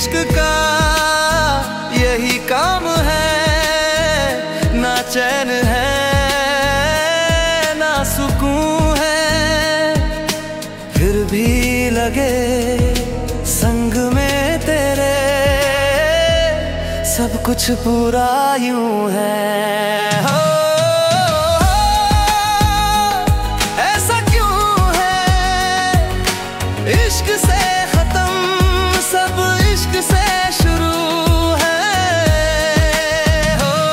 इश्क का यही काम है, ना चैन है ना सुकून है। फिर भी लगे संग में तेरे सब कुछ पूरा यूं है। हो ऐसा क्यों है इश्क से